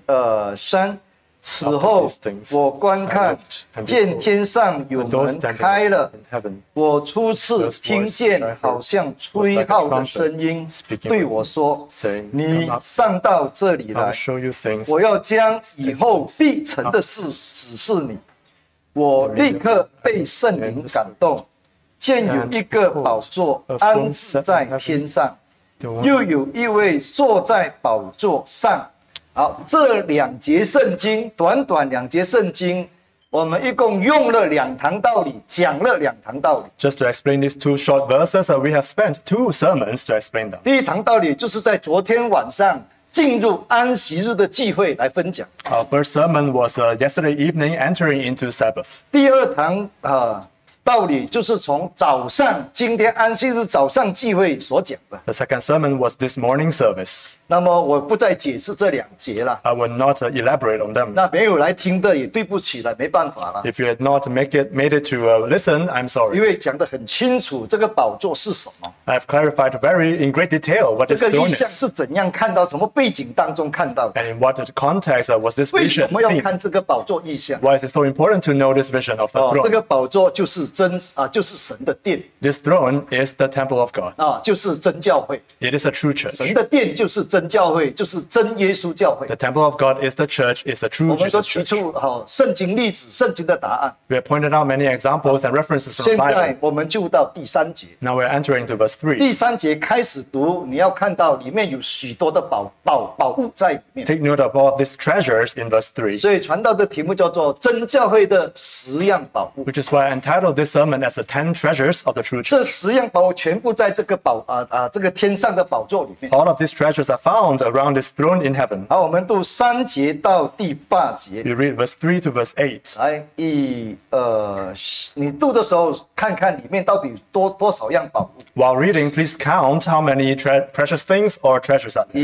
3。此后，我观看，见天上有门开了。我初次听见好像吹号的声音，对我说：“你上到这里来，我要将以后必成的事指示你。”我立刻被圣灵感动，见有一个宝座安置在天上，又有一位坐在宝座上。好，这2节圣经，短短2节圣经，我们一共用了2堂道理，讲了2堂道理。 Just to explain these 2 short verses, we have spent 2 sermons to explain them. 第一堂道理就是在昨天晚上进入安息日的聚会来分享。 Our first sermon was yesterday evening, entering into Sabbath. 第二堂道理就是从早上，今天安息日早上聚会所讲的。 The second sermon was this morning service. 那么我不再解释这2节了。 I will not elaborate on them. 那没有来听的也对不起了，没办法了。 If you had not made it to listen, I'm sorry. 因为讲得很清楚，这个宝座是什么。 I've clarified in great detail what this 这个 throne 意象 is. 是怎样看到，什么背景当中看到的？ And in what context was this 为 vision? 什么要看这个宝座意象？ Why is it so important to know this vision of the 这 throne? 个宝座就是就是神的殿 This throne is the temple of God. 就是真教会。 It is a true church. 神的殿就是真教会，就是真耶稣教会。 The temple of God is the church, is the 我 true 们都 Jesus 提 church. 出圣经例子、圣经的答案。 We have pointed out many examples and references from 现 the 在 Bible. 我们就到第3节。 Now we're entering to verse 3. 第3节开始读，你要看到里面有许多的宝物在里面。 Take note of all these treasures in verse 3, 所以传道的题目叫做真教会的10样宝物。 which is why I entitled this sermon as the 10 treasures of the true church. 这10样宝物全部在这个这个天上的宝座里面。 All of these treasures are found around this throne in heaven. 好，我们读3节到第8节。 We read verse 3 to verse 8. 来，你读的时候看看里面到底多少样宝物。 While reading, please count how many precious things or treasures are there.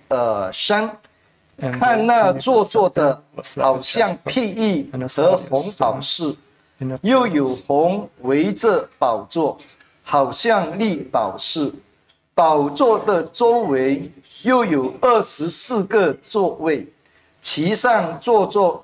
1、2、3。看那做作的，好像碧玉和红宝石，又有红围着宝座，好像绿宝石。宝座的周围又有24个座位，其上坐着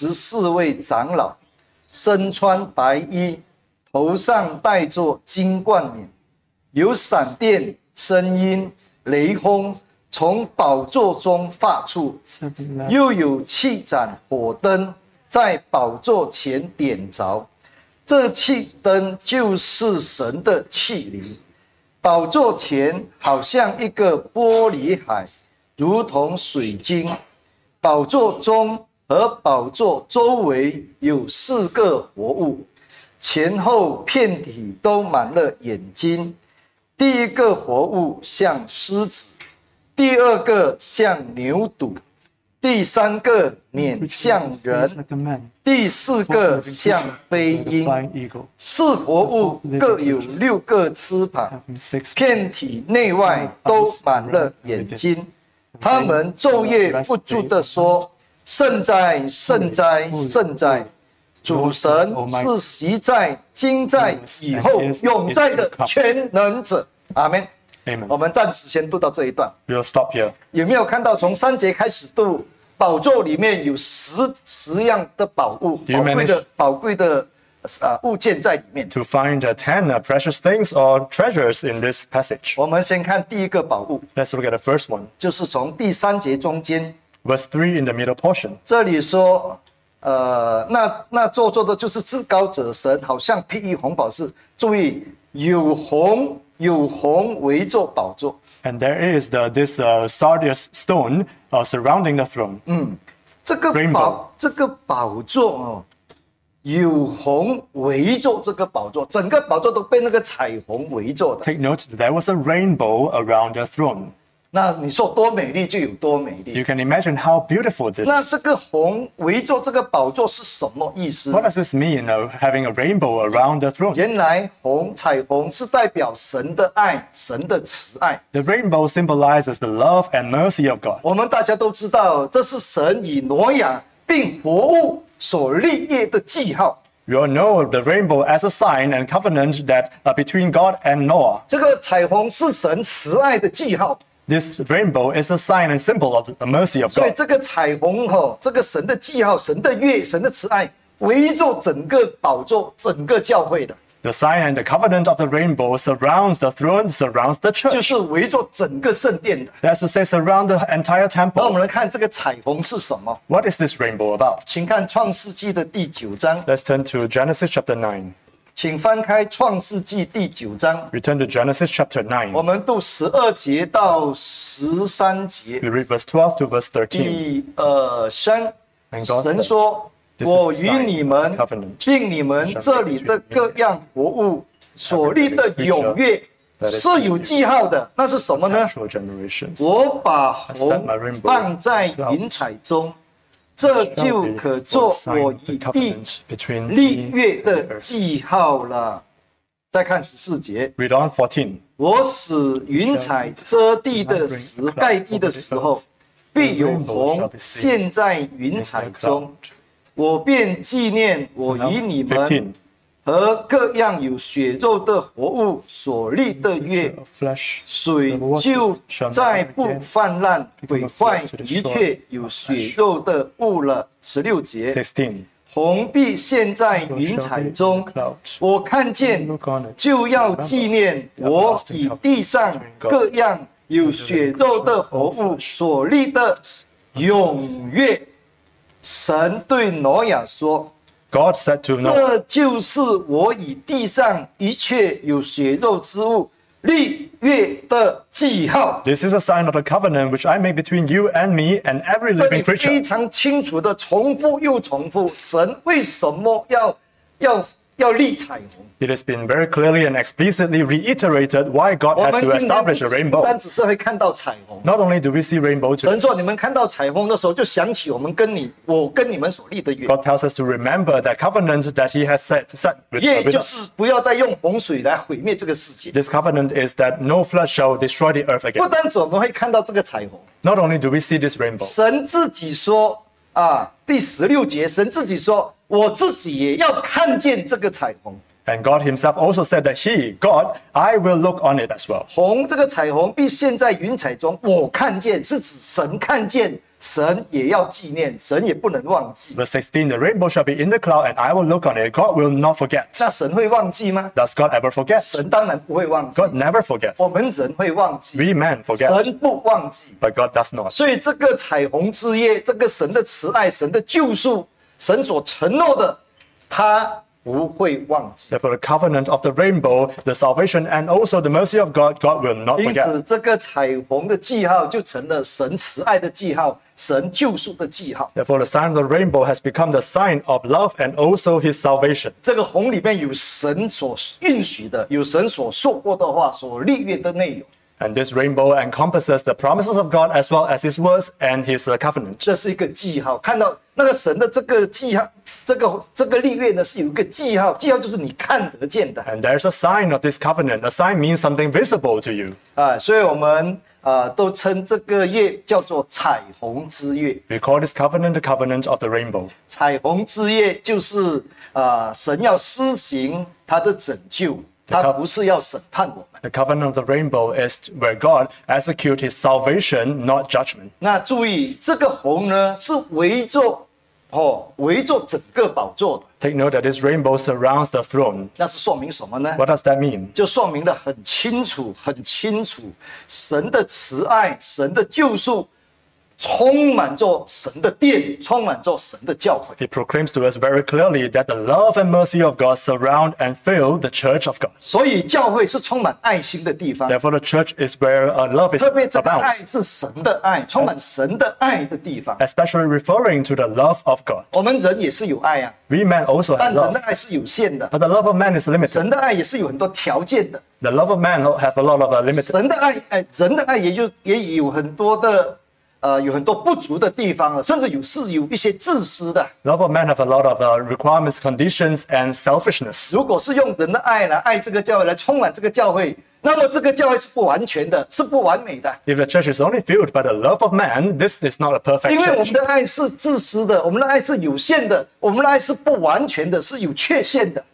24位长老，身穿白衣，头上戴着金冠冕，有闪电、声音、雷轰从宝座中发出，又有7盏火灯在宝座前点着，这7灯就是神的器灵。宝座前好像一个玻璃海，如同水晶。宝座中和宝座周围有4个活物，前后遍体都满了眼睛。第1个活物像狮子，第2个像牛犊，第3个脸像人，第4个像飞鹰。4活物各有6个翅膀，遍体内外都满了眼睛。他们昼夜不住地说：圣哉，圣哉，圣哉！主神是昔在、今在、以后永在的全能者。阿们。我们暂时先读到这一段。 We'll stop here. 有没有看到从3节开始读，宝座里面有10样的宝物，宝贵的物件在里面。 To find 10 precious things or treasures in this passage. 我们先看第1个宝物， Let's look at the first one. 就是从第3节中间， Verse 3 in the middle portion. 这里说，那做作的就是至高者神，好像碧玉红宝石。注意，有红围着宝座。 And there is this sardius stone surrounding the throne. 这个宝座有红围着这个宝座，整个宝座都被那个彩虹围着的。 Take note, there was a rainbow around the throne. 那你说多美丽就有多美丽。 You can imagine how beautiful this 那 is. 这个红围着这个宝座是什么意思？ What does this mean, having a rainbow around the throne? 原来彩虹是代表神的爱，神的慈爱。 The rainbow symbolizes the love and mercy of God. 我们大家都知道，这是神以挪亚并活物所立业的记号。 We all know the rainbow as a sign and covenant that between God and Noah. 这个彩虹是神慈爱的记号。 This rainbow is a sign and symbol of the mercy of 所以 God. 这个彩虹这个神的记号、神的约、神的慈爱，围住整个宝座、整个教会的， The sign and the covenant of the rainbow surrounds the throne, surrounds the 就 church. 是围住整个圣殿的。 That's to say, surround the entire 那我 temple. 们来看这个彩虹是什么？ What is this rainbow about? 请看创世纪的第9章， Let's turn to Genesis chapter 9. 请翻开创世纪第9章， Return to Genesis chapter 我 9. 们读12节到13节。 We read verse 12 to verse 13. 1、2、3， And God 神 said, 说：“我与你们，并你们这里的各样活物所立的永约是有记号的。那是什么呢？ Actual generations. 我把虹放在云彩中，这就可做我与地 between 立 me 约的记号了。”再看14节， Read on 14. 我使云彩遮地的时盖地的时候，必有虹现在云彩中，我便纪念我与你们 15. 和各样有血肉的活物所立的约， Flesh. 水就再不泛滥毁坏一切有血肉的物了。16节， 16. 虹必现在云彩中，我看见就要纪念我以地上各样有血肉的活物所立的永约。神对挪亚说： God said to Noah, 这就是我以地上一切有血肉之物立约的记号。 This is a sign of the covenant which I make between you and me and every 这 living 里非 creature. 常清楚的重复又重复，神为什么要立彩虹？ It has been very clearly and explicitly reiterated why God 我 had 们 to 今天 establish a 不 rainbow. 单只是会看到彩虹。 Not only do we see rainbow today, 神说：“你们看到彩虹的时候，就想起我跟你们所立的约。 God tells us to remember that covenant that He has set with 约就 us. 是不要再用洪水来毁灭这个世界。 This covenant is that no flood shall destroy the earth 不 again. 单止我们会看到这个彩虹， Not only do we see this rainbow, 神自己说第16节，神自己说：我自己也要看见这个彩虹。 and God Himself also said that He, God, I will look on it as well. 这个彩虹必现在云彩中，我看见，是指神看见，神也要纪念，神也不能忘记。 Verse 16, the rainbow shall be in the cloud and I will look on it. God will not forget. 那神会忘记吗？ Does God ever forget? 神当然不会忘记， God never forgets. 我们人会忘记， We men forget, 神不忘记。 but God does not. 所以这个彩虹之夜，这个神的慈爱、神的救赎、神所承诺的，他不会忘记。 Therefore, the covenant of the rainbow, the salvation, and also the mercy of God, God will not 因 forget. 此，这个彩虹的记号就成了神慈爱的记号，神救赎的记号。 Therefore, the sign of the rainbow has become the sign of love and also His salvation. 这个红里面有神所允许的，有神所说过的话，所立约的内容。 And this rainbow encompasses the promises of God as well as His words and His covenant. 这是一个记号，看到那个神的这个记号，这个立约呢是有一个记号，记号就是你看得见的 And there's a sign of this covenant. A sign means something visible to you. 所以我们都称这个月叫做彩虹之月。 We call this covenant the covenant of the rainbow. 彩虹之夜就是神要施行他的拯救，他不是要审判我们。 The covenant of the rainbow is where God executes His salvation, not judgment. 那注意，这个红呢是围住整个宝座的， Take note that this rainbow surrounds the throne. 那是说明什么呢？ What does that mean? 就说明了很清楚，很清楚，神的慈爱，神的救赎，充满着神的殿，充满着神的教会。 He proclaims to us very clearly that the love and mercy of God surround and fill the church of God. 所以教会是充满爱心的地方， Therefore, the church is where love is 特别这个爱 abounds, 是神的爱，充满神的爱的地方。 especially referring to the love of God. 我们人也是有爱啊， We men also 但 have 人的 love, 爱是有限的， but the love of man is limited. 神的爱也是有很多条件的。 The love of man have a lot of limited. 神的爱，人的爱也有很多的有很多不足的地方了，甚至有一些自私的。 Love of man have a lot of requirements, conditions, and selfishness. 如果是用人的爱来爱这个教会，来充满这个教会，那么这个教会是不完全的，是不完美的。 If the church is only filled by the love of man, this is not a perfect 因为我们 church. 的爱是自私的，我们的爱是有限的，我们的爱是不完全的，是有缺陷的。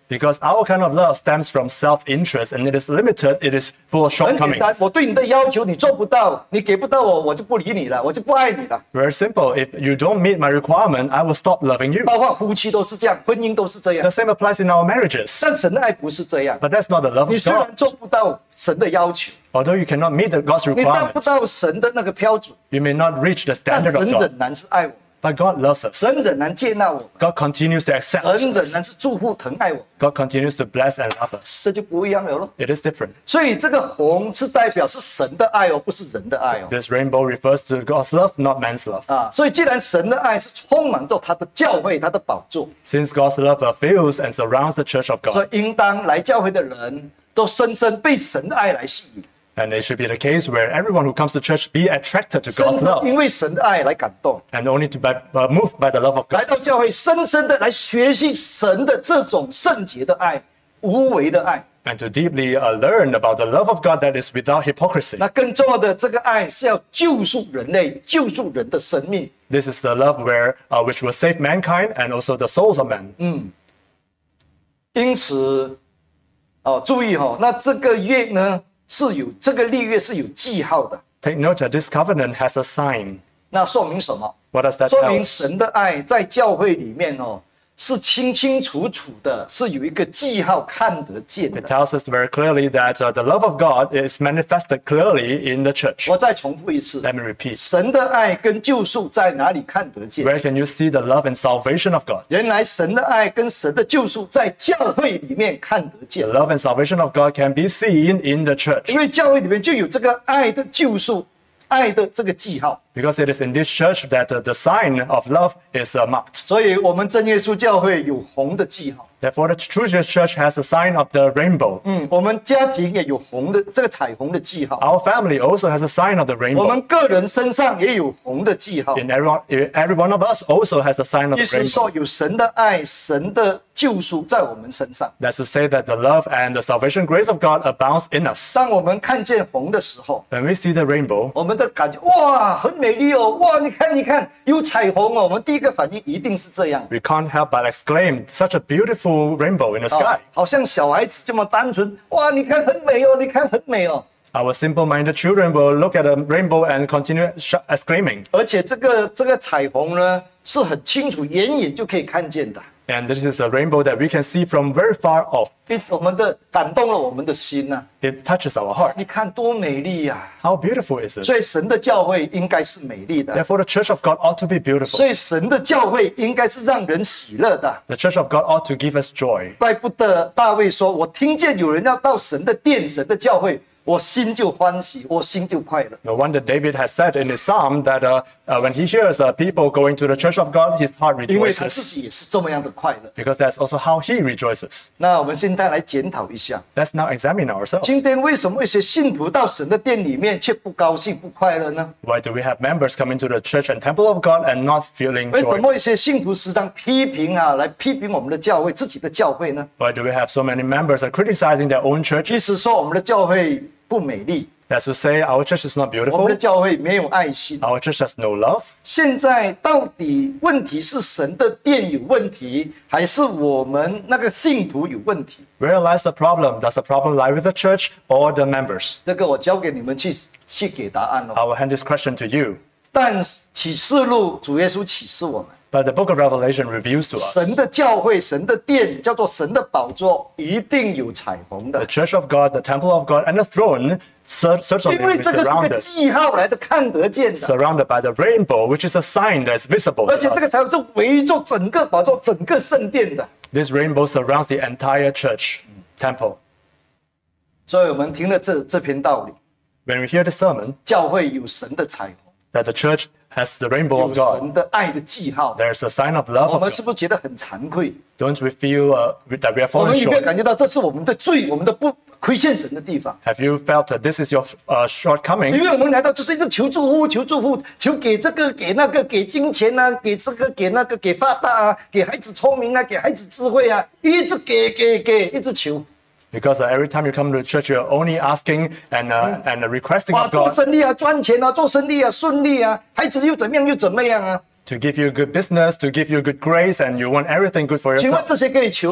Because our kind of love stems from self-interest, and it is limited, it is full of 很简单， shortcomings. 我对你的要求你做不到，你给不到我，我就不理你了，我就不爱你了。 Very simple. If you don't meet my requirement, I will stop loving you. 包括夫妻都是这样，婚姻都是这样 The。same applies in our marriages. 但神的爱不是这样， But that's not the love 你 of 虽然 God. 做不到神的要求， Although you cannot meet God's 你达不 requirements, 到神的那个标准， you may not reach the 但 standard of 神 God. 仍然是爱我， But God loves us. 神仍然接纳我， God continues to accept 神仍 us. 然是祝福疼爱我， God continues to bless and love us. 这就不一样了咯。 It is different. 所以这个红是代表是神的爱哦，不是人的爱哦。 This rainbow refers to God's love, not man's love. 啊，所以既然神的爱是充满着他的教会、他的宝座， Since God's love fills and surrounds the church of 所 God, 以应当来教会的人都深深被神的爱来吸引， and it should be the case where everyone who comes to church be attracted to 深 God's 深 love, 因为神的爱来感动， and only to be moved by the love of 来 God, 到教会深深的来学习神的这种圣洁的爱、无为的爱。 and to deeply learn about the love of God that is without hypocrisy. 那更重要的，这个爱是要救赎人类、救赎人的生命。 This is the love which will save mankind and also the souls of men. 因此，注意那这个约呢是有这个立约是有记号的， Take note that this covenant has a sign. 那说明什么？ What does that 说 tell 明 us? 神的爱在教会里面是清清楚楚的，是有一个记号看得见 It 的。 tells us very clearly that the love of God is manifested clearly in the church. 我再重复一次， Let me repeat. 神的爱跟救赎在哪里看得见？ Where can you see the love and salvation of God? 原来神的爱跟神的救赎在教会里面看得见 The，love and salvation of God can be seen in the church 因为教会里面就有这个爱的救赎、爱的这个记号。 because it is in this church that the sign of love is marked. 所以，我们真耶稣教会有红的记号。 Therefore, the true church has a sign of the rainbow. 我们家庭也有红的这个彩虹的记号， Our family also has a sign of the 我 rainbow. 们个人身上也有红的记号。 In every one of us also has a sign of 意 the 思说， rainbow. 有神的爱、神的救赎在我们身上。 That's to say that the love and the salvation grace of God abounds in us. 当我们看见红的时候， When we see the rainbow, 我们的感觉哇，很美丽哦，哇，你看，你看，有彩虹哦。我们第一个反应一定是这样， we can't help but exclaim, such a beautiful rainbow in the sky. 好像小孩子这么单纯，哇，你看很美哦，你看很美哦。 Our simple-minded children will look at a rainbow and continue exclaiming. 而且这个彩虹呢，是很清楚，远远就可以看见的。 And this is a rainbow that we can see from very far off. 我们的感动了我们的心呐、 It touches our heart. 你看多美丽呀、 How beautiful is this? 所以神的教会应该是美丽的， Therefore, the church of God ought to be beautiful. 所以神的教会应该是让人喜乐的。 The church of God ought to give us joy. 怪不得大卫说：“我听见有人要到神的殿、神的教会，我心就欢喜，我心就快乐。” No wonder David has said in his psalm that when he hears people going to the church of God, his heart 因为他自 rejoices. 己也是这么样的快乐。 Because that's also how he rejoices. 那我们现在来检讨一下， Let's now examine ourselves. 今天为什么一些信徒到神的殿里面却不高兴、不快乐呢？ Why do we have members coming to the church and temple of God and not feeling 为什 joy? 么一些信徒时常来批评我们的教会、自己的教会呢？ Why do we have so many members criticizing their own 意 churches? 思说我们的教会不美丽， That's to say, our church is not 我们 beautiful. 的教会没有爱心。 Our church has no love. 现在到底问题是神的殿有问题，还是我们那个信徒有问题？ Where lies the problem? Does the problem lie with the church or the members? 这个我交给你们去给答案了。 I will hand this question to you. 但启示录主耶稣启示我们， But the book of Revelation reveals to us 神的教会、神的殿叫做神的宝座，一定有彩虹 the 的， church of God, the temple of God, and the throne certainly 因为 will be 这个是个 surrounded, 记号来的，看得见的。 surrounded by the rainbow, which is a sign that's visible. 而且 to 这个 us. 彩虹是围住整个宝座、整个圣殿的。 This rainbow surrounds the entire church temple. 所以我们听了这篇道理， When we hear the sermon 教会有神的彩虹， that the church has the rainbow 有 of God, 神的爱的记号， there's a sign of love 我 of 们 God. 是不是觉得很惭愧？ Don't we feel that we are 我 fallen 们有没有 short? 感觉到这是我们的罪，我们的不亏欠神的地方？ Have you felt that this is your 因 shortcoming? 为我们来到就是一直求祝福，求祝福，求给这个给那个，给金钱啊，给这个给那个，给发达啊，给孩子聪明啊，给孩子智慧啊，一直给，一直求。 Because every time you come to church, you're only asking and requesting 哇， of 做 God 生意啊，赚钱啊，做生意啊，顺利啊，孩子又怎么样又怎么样啊？ to give you good business, to give you good grace, and you want everything good for 请问 yourself. 这些可以求吗？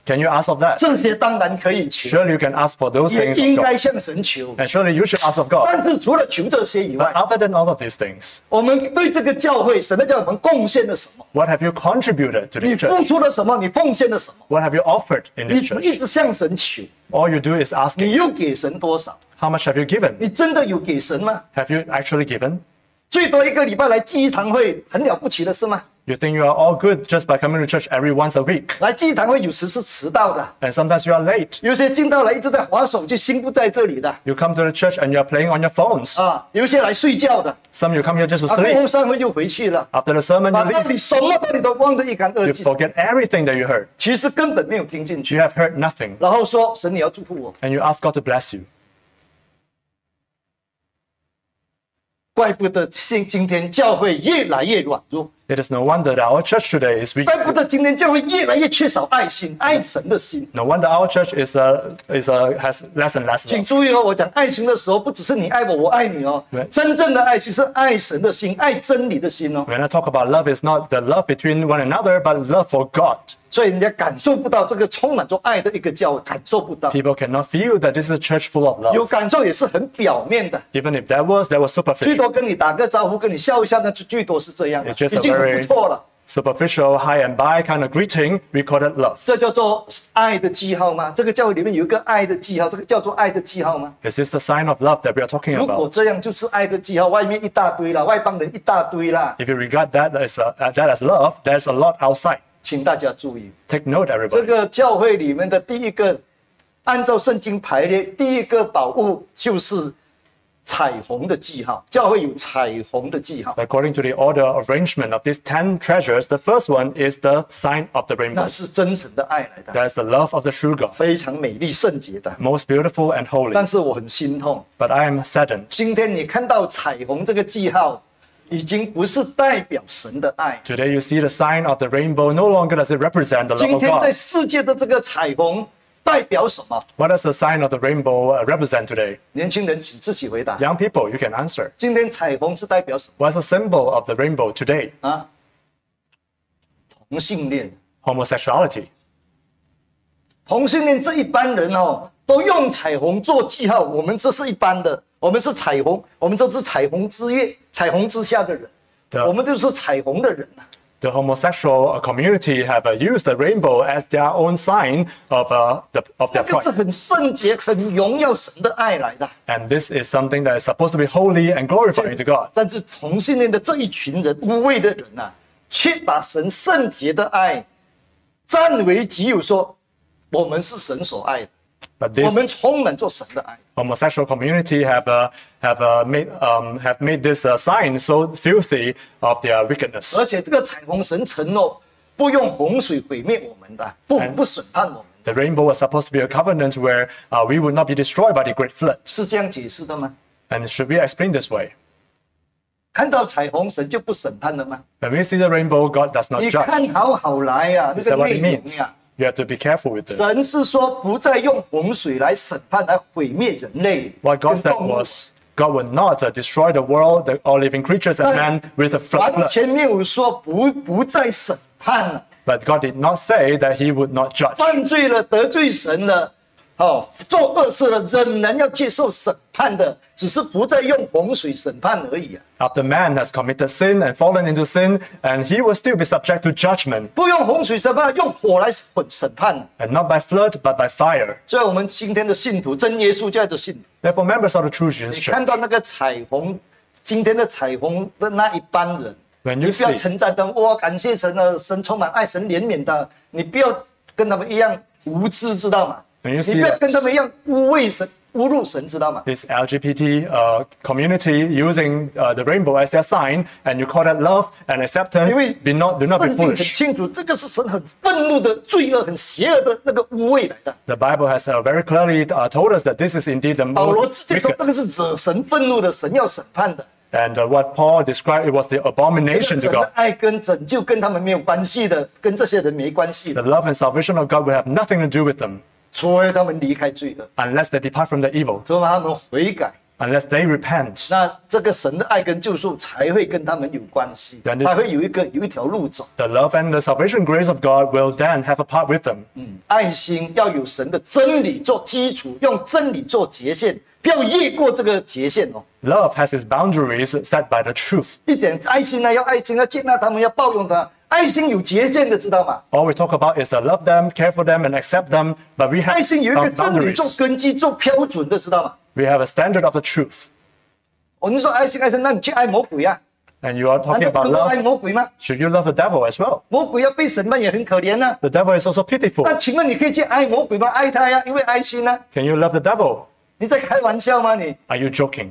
Can you ask of that? 这些当然可以求， Surely you can ask for those 也 things 应 of 该 God. 向神求。 And surely you should ask of God. 但是除了求这些以 But 外， other than all of these things, 我们对这个教会，神的教会，我们贡献了什么？ what have you contributed to 你 this 付 church? 出了什么？你奉献了什么？ What have you offered in 你 this church? 一直向神求， All you do is asking, 你又给神多少？ how much have you given? 你真的有给神吗？ Have you actually given? 最多一个礼拜来祭一堂会，很了不起的是吗？ You think you are all good just by coming to church every once a week. 来祭一堂会有时是迟到的， And sometimes you are late. 有些进到来一直在划手机，心不在这里的 You come to the church and you are playing on your phones. 啊，有些来睡觉的， Some you come here just to 啊，过 sleep. 后上会又回去了， After the sermon, 把 you 道 leave. 理什么道理都忘得一干二 You 净， forget everything that you heard. 其实根本没有听进去， You have heard nothing. 然后说神你要祝福我， And you ask God to bless you. 怪不得今天教会越来越软弱， It is no wonder that our church today is weak. 怪不得今天教会越来越缺少爱心，爱神的心。 No wonder our church has less and less 请 love. 注意哦，我讲爱情的时候，不只是你爱我，我爱你哦对， 真正的爱心是爱神的心，爱真理的心哦。 When I talk about love, it's not the love between one another, but love for God. 所以人家感受不到这个充满着爱的一个教会，感受不到， People cannot feel that this is a church full of 有 love. 感受也是很表面的， Even if that was 最 superficial. 多跟你打个招呼，跟你笑一下，那就最多是这样了， It's just 已 a 经很 very 不错了。 Superficial, high and by kind of greeting, we call it love. 这叫做爱的记号吗？这个教会里面有一个爱的记号，这个叫做爱的记号吗？ Is this the sign of love that we are talking 如果 about? 这样就是爱的记号，外面一大堆啦，外邦人一大堆啦， If you regard that as love, there's a lot outside. 请大家注意。 Take note, 这 everybody. 个教会里面的第一个，按照圣经排列，第一个宝物就是彩虹的记号。教会有彩虹的记号， According to the order arrangement of these 10 treasures, the first one is the sign of the 那 rainbow. 是真神的爱来的， That's the love of the true God, 非常美丽圣洁的。 most beautiful and holy. 但是我很心痛， But I am saddened. 今天你看到彩虹这个记号，已经不是代表神的爱。 Today you see the sign of the rainbow. No longer does it represent the 今 love of 天在 God. 世界的这个彩虹代表什么？ What does the sign of the rainbow represent today? 年轻人请自己回答。 Young people, you can answer. 今天彩虹是代表什 What's the symbol of the rainbow today? 么啊？同性恋。 Homosexuality. 同性恋这一般人哦，都用彩虹做记号。我们这是一般的，我们是彩虹，我们都是彩虹之月、彩虹之下的人， 对啊我们就是彩虹的人啊。 The homosexual community have used the rainbow as their own sign of 那 their 个是 pride. 很圣洁、很荣耀神的爱来的。 And this is something that is supposed to be holy and glorifying to God. 但是同性恋的这一群人，污秽的人啊，却把神圣洁的爱占为己有，说我们是神所爱的， But 我 this 们充满做神的爱。 homosexual community have made this sign so filthy of their wickedness. 而且这个彩虹神承诺不用洪水毁灭我们的，不审判我们， The rainbow was supposed to be a covenant where we would not be destroyed by the great flood. 是这样解释的吗？ And should we explain this way? 看到彩虹神就不审判了吗？ When we see the rainbow, God does not 你 judge. 看好来呀、那 Is that 个 what 内 it 容 means? 呀、 You have to be careful with this. 神是说不再用洪水来审判，来毁灭人类。 What God 跟 said 动物 was, God would not destroy the world, all living creatures and man with a 完 flood. 全没有说不再审判了。 But God did not say that He would not judge. 犯罪了，得罪神了，哦，做恶事了，仍然要接受审判的，只是不再用洪水审判而已啊。 After man has committed sin and fallen into sin, and he will still be subject to judgment, 不用洪水审判，用火来审判。 and not by flood, but by fire. 所以，我们今天的信徒，真耶稣教的信徒， Therefore, members of the true Jesus 你 Church, 看到那个彩虹，今天的彩虹的那一班人， when 你 you 不要 see, 称赞他们，哇，感谢神啊，神充满爱，神怜悯的，你不要跟他们一样无知，知道吗？ when you 你 see 不要 that 跟他们一样污秽神、侮辱神，知道吗？ this LGBT community using the rainbow as their sign, and you call that love and 因 acceptance, 为 do not be 圣经很 foolish. 清楚，这个是神很愤怒的罪恶、很邪恶的那个污秽来的。 The Bible has very clearly told us that this is indeed the 保罗 most 直接说， wicked. 那个是惹神愤怒的，神要审判的。 And what Paul described, it was the 这个 abomination 神 to 的 God. 爱跟拯救跟他们没有关系的，跟这些人没关系 The 的， love and salvation of God will have nothing to do with them 除非他们离开罪恶， unless they depart from the evil, 除非他们悔改， unless they repent, 那这个神的爱跟救赎才会跟他们有关系， Then this- 才会有一条路走。 the love and the salvation grace of God will then have a part with them. 爱心要有神的真理做基础，用真理做界限，不要越过这个界限哦。 Love has its boundaries set by the truth. 一点爱心呢，要爱心，要接纳他们，要包容他。爱心有界限的，知道吗？ All we talk about is to love them, care for them, and accept them, but we have 爱心有一个真理做 boundaries. 根基、做标准的，知道吗？ We have a standard of the truth. 哦，你说爱心，那你去爱魔鬼啊？ And you are 难 talking 道不 about 能爱 love. 魔鬼吗？ Should you love the devil as well? 魔鬼要被审判也很可怜啊。 The devil is also pitiful. 那请问你可以去爱魔鬼吗？爱他呀，因为爱心呢、 Can you love the devil? 你在开玩笑吗？你 Are you joking?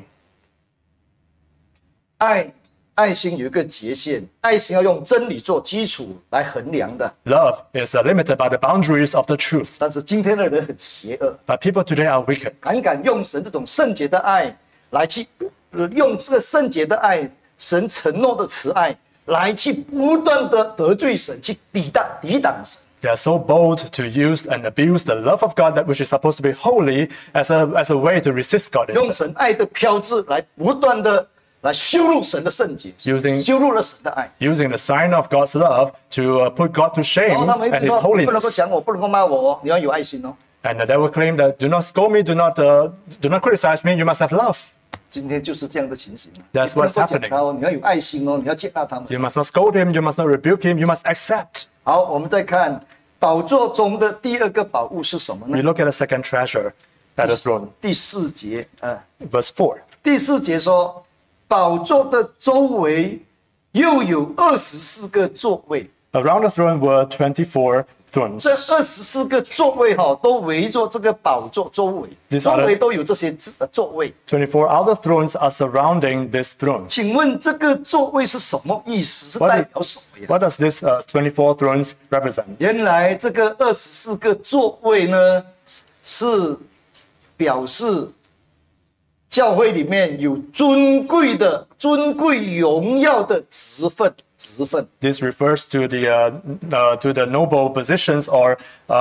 爱心有一个界限，爱心要用真理做基础来衡量的。 Love is limited by the boundaries of the truth. 但是今天的人很邪恶， But people today are wicked. 敢用神这种圣洁的爱来去，用这个圣洁的爱，神承诺的慈爱来去不断的得罪神，去抵挡神。 They are so bold to use and abuse the love of God, that which is supposed to be holy, as a way to resist God. 用神爱的标志来不断的来羞辱神的圣洁， Using- 羞辱了神的爱。 Using the sign of God's love to put God to 然 shame 后他们一 and 直 His 说，你不能够 holiness. 讲我，不能够骂我哦，你要有爱心哦。 And they will claim that do not scold me, do not criticize me. You must have love. 今天就是这样的情形。 That's 你不能 what's 够讲 happening. 他哦，你要有爱心哦，你要接纳他们。 You must not scold him. You must not rebuke him. You must accept. 好，我们再看宝座中的第二个宝物是什么 We 呢？ look at the second treasure at the throne, 第四节， verse 4. 第四节说，宝座的周围又有24个座位， Around the throne were 24 这 thrones. 24个座位都围着这个宝座周围， These 周 are the- 围都有这些座位。 24 other thrones are surrounding this throne. 请问这个座位是什么意思？是代表什么呀？ What does this 24 thrones represent? 原来这个24个座位呢，是表示教会里面有尊贵荣耀的职分。 This refers to the noble positions or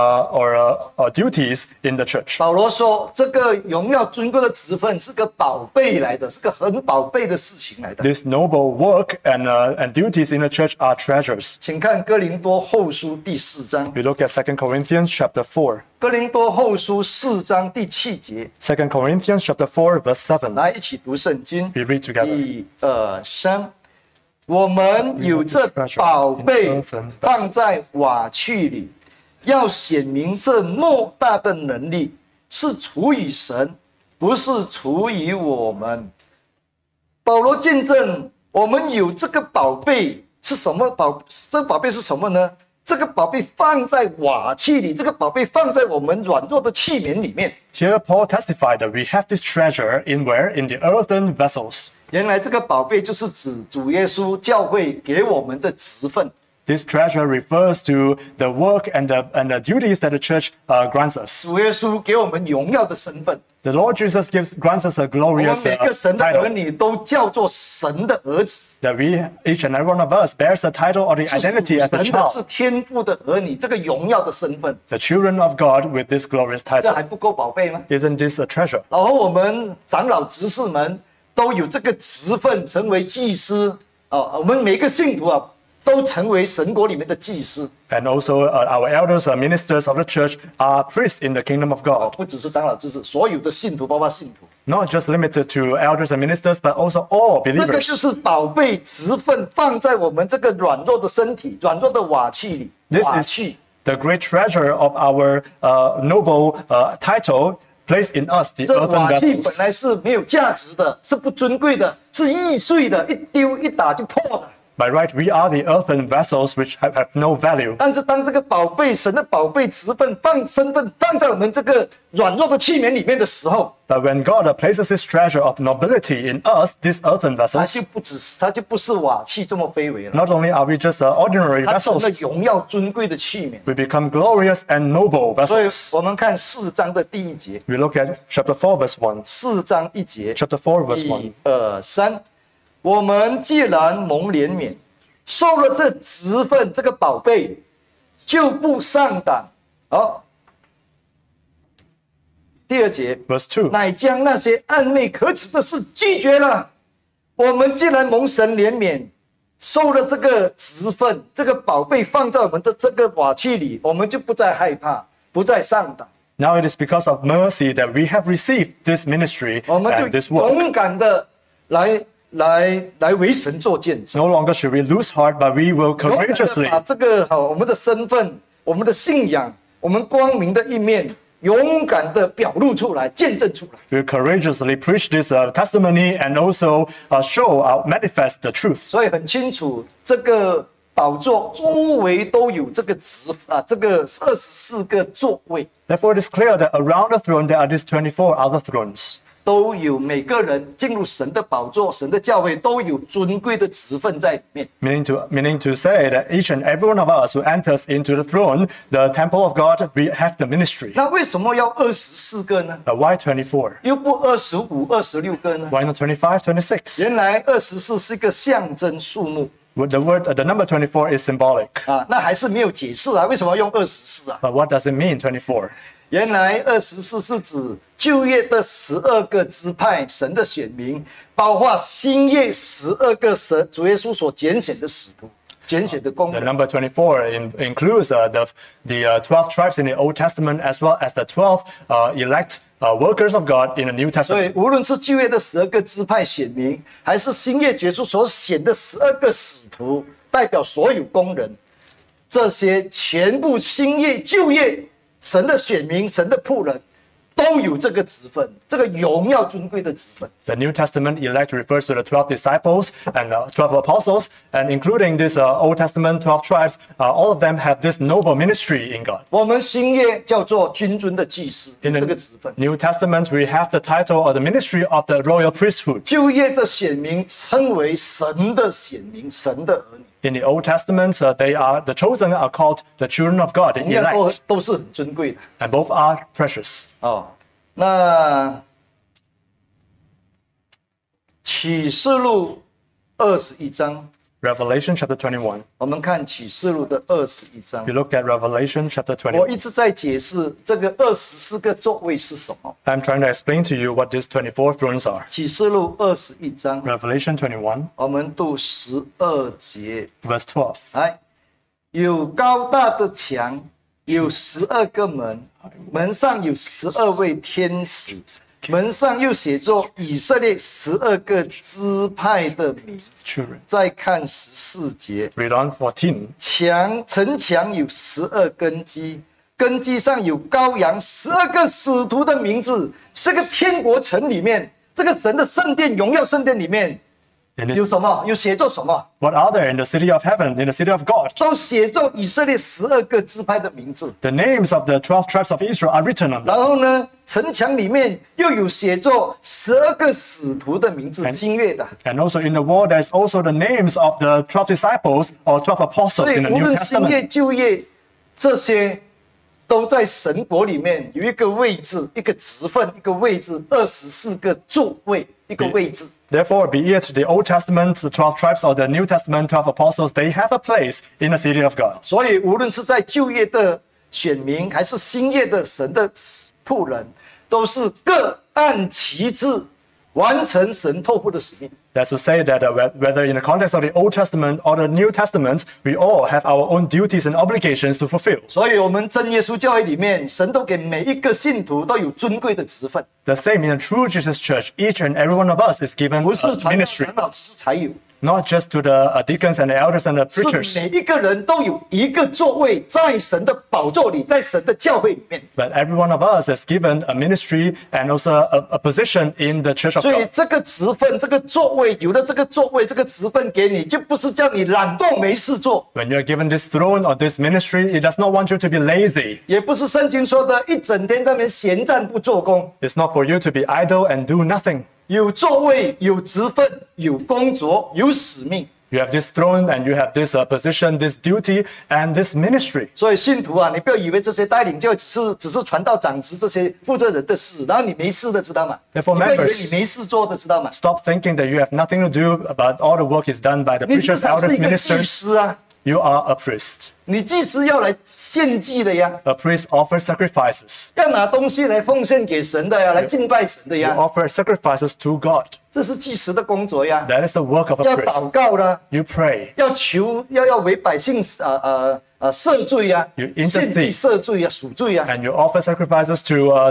duties in the church. 保罗说，这个荣耀尊贵的职分是个宝贝来的，是个很宝贝的事情来的。 This noble work and duties in the church are treasures. 请看哥林多后书第4章， We look at 2 Corinthians chapter 4. 哥林多后书4章第7节， 2 Corinthians chapter 4 verse 7. 来一起读圣经。 We read together. 1、2、3，我们有这宝贝放在瓦器里，要显明这莫大的能力是出于神，不是出于我们。保罗见证，我们有这个宝贝是什么宝？这个宝贝是什么呢？这个宝贝放在瓦器里，这个宝贝放在我们软弱的器皿里面。 Here Paul testified that we have this treasure in where? In the earthen vessels. 原来这个宝贝就是指主耶稣教会给我们的职分。 This treasure refers to the work and the duties that the church grants us. 主耶稣给我们荣耀的身份， The Lord Jesus grants us a 我们 glorious 每个神的儿 title. 女都叫做神的儿子， That we, each and every one of us, bears the title or the 是属 identity 神 as a 的，是 child. 天父的儿女，这个荣耀的身份， The children of God with this glorious 这 title. 还不够宝贝吗？ Isn't this a treasure? 然后我们长老执事们都有这个职分，成为祭司我们每个信徒都成为神国里面的祭司， And also our elders, ministers of the church are priests in the kingdom of God. 不只是长老执事，所有的信徒，包括信徒， Not just limited to elders and ministers, but also all 这个就 believers. 是宝贝职分放在我们这个软弱的身体、软弱的瓦器里。 This 瓦 is 器 the great treasure of our noble title placed in us, the 这 earthen 瓦器本 vessels. 来是没有价值的，是不尊贵的，是易碎的，一丢一打就破的。 By right, we are the earthen vessels which have no value. 但是当这个宝贝神的宝贝职分身份放在我们这个软弱的器皿里面的时候， But when God places His treasure of nobility in us, these earthen 它 vessels, 就不是瓦器这么卑微了， not only are we just ordinary 它成了 vessels, 荣耀尊贵的器皿。 we become glorious and noble 所以 vessels. 我们看4章的第1节， We look at chapter 4, verse 1. 4章1节， Chapter 4, verse 1. 1、2、3，我们既然蒙怜悯，受了这职分这个宝贝，就不上胆。好， 第2节， Verse 2. 乃将那些暗昧可耻的事拒绝了。我们既然蒙神怜悯，收了这个职分，这个宝贝放在我们的这个瓦器里，我们就不再害怕，不再上当， Now it is because of mercy that we have received this ministry 我们就 and this work. 勇敢的来为神做见证， No longer should we lose heart, but we will 勇敢的 courageously 把这个我们的身份、我们的信仰、我们光明的一面，勇敢的表露出来，见证出来。 we will courageously preach this testimony and also manifest the truth. 所以很清楚，这个宝座周围都有这个这个24个座位， Therefore, it is clear that around the throne there are these 24 other thrones. 都有每个人进入神的宝座、神的教会都有尊贵的职分在里面。 Meaning to say that each and every one of us who enters into the throne, the temple of God, we have the ministry. 那为什么要24个呢？ Why 24? 又不25、26个呢？ Why not 25, 26? 原来24是一个象征数目 The number 24 is symbolic. 啊，那还是没有解释啊，为什么要用24啊？ But what does it mean, 24? 原来24是指旧约的12个支派，神的选民，包括新约12个主耶稣所拣选的使徒、拣选的工 The 人。 number 24 includes the 12 tribes in the Old Testament as well as the 12 elect workers of God in the New 所 Testament. 以，无论是旧约的12个支派选民，还是新约耶稣所选的12个使徒，代表所有工人，这些全部新约、旧约神的选民、神的仆人，都有这个职分，这个荣耀尊贵的职分。 The New Testament elect refers to the 12 disciples and 12 apostles, and including this Old Testament 12 tribes, all of them have this noble ministry in God. 我们新约叫做君尊的祭司， In 这个 the 职分。 New Testament, we have the title of the ministry of the royal priesthood. 旧约的选民称为神的选民，神的儿女， In the Old Testament, the chosen are called the children of God, the 同样 elect, 都是很尊贵的 and both are precious. 哦。那启示录21章， Revelation chapter 21. 我们看启示录的21章 You。look at Revelation chapter 我 21. 一直在解释这个24个座位是什么。 I'm trying to explain to you what these 24 thrones are. 启示录21章， Revelation 21, 我们读12节。 verse 12. 来，有高大的墙，有12个门，门上有12位天使，门上又写着以色列12个支派的名。 Children. 再看14节， Read on 14. 城墙有12根基，根基上有羔羊12个使徒的名字。这个天国城里面，这个神的圣殿、荣耀圣殿里面 In this, 有什么？有写着什么？ what are there in the city of heaven, in the city of God? 都写着以色列12个支派的名字。 The names of the 12 tribes of Israel are written on them. 然后呢，城墙里面又有写着12个使徒的名字，新约的。 And also in the wall, there's also the names of the 12 disciples or 12 apostles 所以 in the 无 New 论新 Testament. 约旧约，这些都在神国里面有一个位置，一个职分，一个位置，24个座位，一个位置。 Therefore, be it the Old Testament, the 12 tribes, or the New Testament, 12 apostles, they have a place in the city of God. 所以无论是在旧约的选民，还是新约的神的仆人，都是各按其职完成神托付的使命。 That's to say that whether in the context of the Old Testament or the New Testament, we all have our own duties and obligations to fulfill. 所以，我们真耶稣教会里面，神都给每一个信徒都有尊贵的职分， The same in the true Jesus Church, each and every one of us is given 不是 a 传道 ministry, 长老只是才有， not just to the deacons and the elders and the 是 preachers, 每一个人都有一个座位在神的宝座里，在神的教会里面。 but every one of us is given a ministry and also a position in the church of 所以 God. 这个职分、这个座位，有了这个座位、这个职分给你，就不是叫你懒惰没事做， When you're given this throne or this ministry, it does not want you to be lazy. 也不是圣经说的一整天在那边闲站不做工。 It's not for you to be idle and do nothing. 有座位、有职分、有工作、有使命。 You have this throne and you have this position, this duty, and this ministry. 所以信徒啊，你不要以为这些带领教只是传道长职这些负责人的事，然后你没事的，知道吗？你 Therefore, 不要以为 members- 你没事做的，知道吗？ Stop thinking that you have nothing to do, but all the work is done by the 你至 preachers, 少是 elders, 一个祭 ministers. 司啊， You are a priest. 你祭司要来献祭的呀， A priest offers sacrifices. 要拿东西来奉献给神的呀，来敬拜神的 You 呀， offer sacrifices to God. 这是祭司的工作呀。 That is the work of a 要 priest. 祷告啦， You pray. 要求要为百姓赦罪呀 You，intercede 献祭赦罪呀，赎罪呀， And you offer sacrifices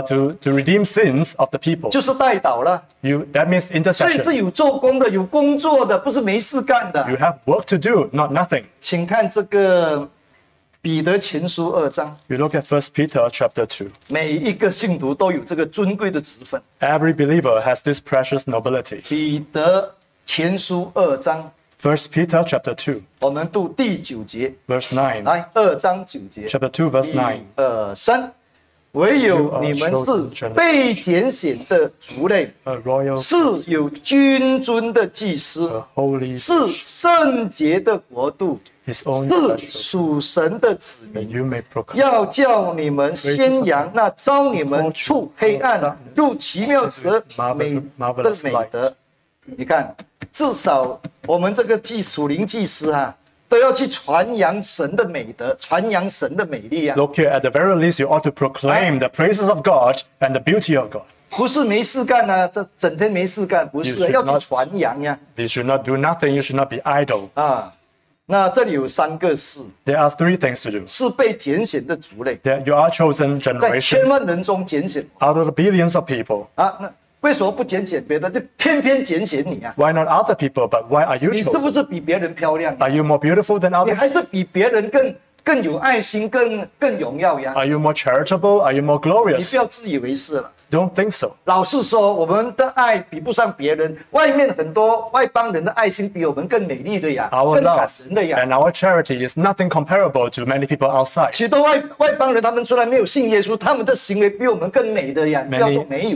to redeem sins of the people. 就是代祷了。 That means 所以是 intercession. 有做工的，有工作的，不是没事干的。 You have work to do, not nothing. 请看这个彼得前书2章， You look at 1 Peter chapter 2. 每一个信徒都有这个尊贵的职分。 Every believer has this precious nobility. 彼得前书2章， 1 Peter chapter 2, 我们读第9节， verse 9. 来2章9节， Chapter 2, verse 9. 2、3，唯有你们是被拣选的族类， A royal 是有君尊的祭司， a holy 是圣洁的国度， his own 是 special, 属神的子 that 民。 you may proclaim. 要叫你们宣扬那招你们出黑暗入奇妙者美的美德。你看，至少我们这个属灵祭司都要去传扬神的美德，传扬神的美丽啊！ Look here, at the very least, you ought to proclaim the praises of God and the beauty of God. 不是没事干啊，这整天没事干，不是 You should 要去 not- 传扬呀 You should not do nothing, you should not be idle. 啊！那这里有3个是 There are 3 things to do. 是被拣选的族类， That you are chosen 在 generation 千万人中拣选 out of the billions of people. 啊！那为什么不拣选别的，就偏偏拣选你啊？ Why not other people, but why are you 你是不 chosen? 是比别人漂亮？ Are you more beautiful than 你 others? 还是比别人更有爱心、更荣耀呀？ Are you more charitable? Are you more 你 glorious? 不要自以为是了。 Don't think so. 老实说，我们的爱比不上别人，外面很多外邦人的爱心比我们更美丽的呀， Our 更感 love 人的呀。 and our charity is nothing comparable to many people outside. 许多外邦人，他们虽然没有信耶稣，他们的行为比我们更美的呀。不要说 Many 没有，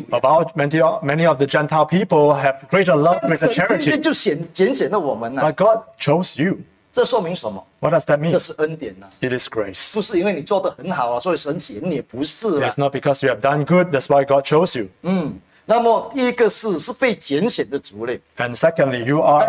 many of the Gentile people have greater love, greater 偏偏 charity. 就拣选了我们呐、 But God chose you. 这说明什么？ What does that mean? 这是恩典呐、 It is grace. 不是因为你做得很好啊，所以神选你，不是啦 It's。not because you have done good, that's why God chose you. 那么第一个是被拣选的族类， And secondly, you are,